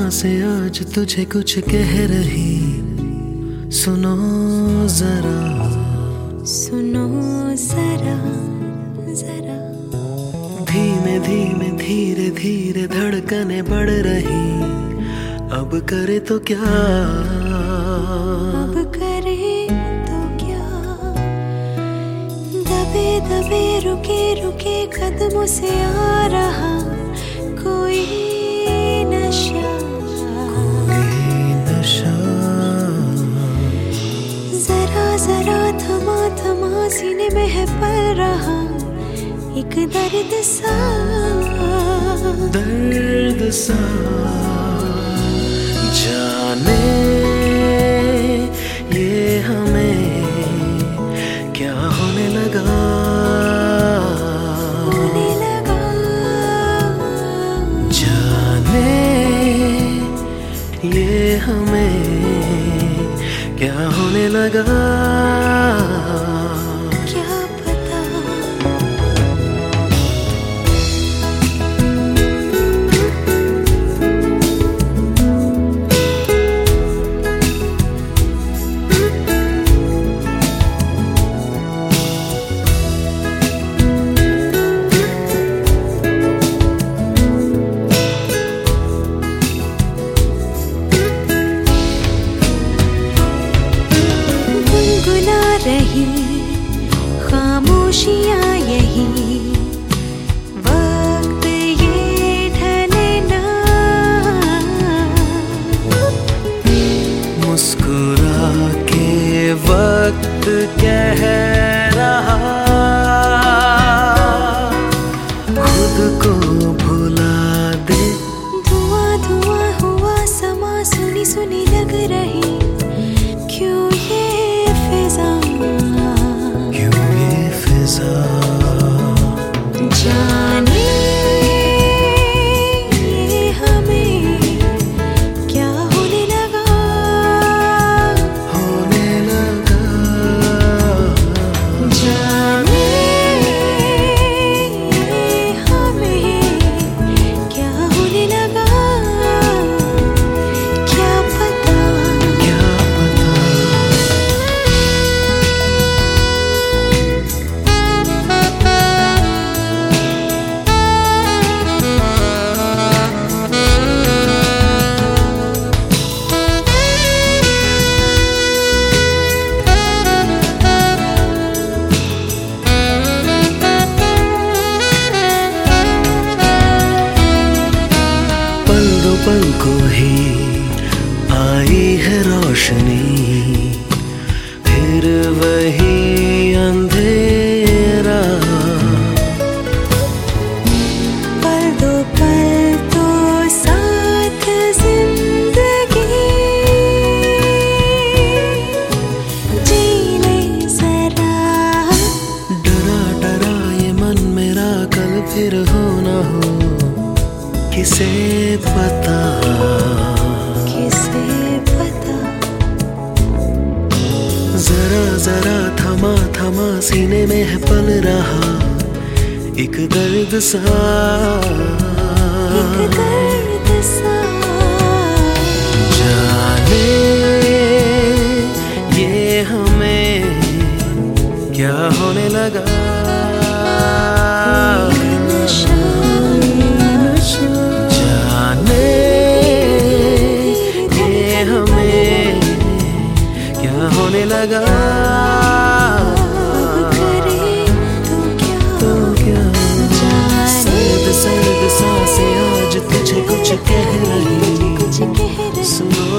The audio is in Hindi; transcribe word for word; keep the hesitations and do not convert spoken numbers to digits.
सांसें आज तुझे कुछ कह रही, सुनो जरा सुनो जरा जरा। धीमे धीमे धीरे धीरे धड़कने बढ़ रही, अब करे तो क्या, अब करे तो क्या। दबे दबे रुके रुके कदमों से आ रहा कोई नशा, कोई नशा। जरा जरा थमा थमा सीने में है पल रहा एक दर्द सा, दर्द सा। जाने ये हमें क्या होने लगा, होने लगा। जाने ये हमें क्या होने लगा, क्या पता। रही खामोशियाँ यही, वक्त ये ढले ना। मुस्कुरा के वक्त कह रहा, खुद को भुला दे। धुआं धुआं हुआ समा, सुनी सुनी लग रही क्यों ये फिजा, क्यों ये फिजा। जाने ये हमें क्या होने लगा, होने लगा। जाने ये हमें क्या होने लगा, क्या पता, क्या पता। पल को ही आई है रोशनी, फिर वही अंधेरा। पल दो पल तो साथ जिंदगी जी ले जरा। डरा डरा ये मन मेरा कल फिर हो ना हो, किसे पता, किसे पता। जरा जरा थमा थमा सीने में है पल रहा एक दर्द सा, एक दर्द सा। जाने ये हमें क्या होने लगा, जाने ये हमें क्या होने लगा, तो क्या। सर्द सर्द सांसें आज तुझे कुछ कह रही, सुनो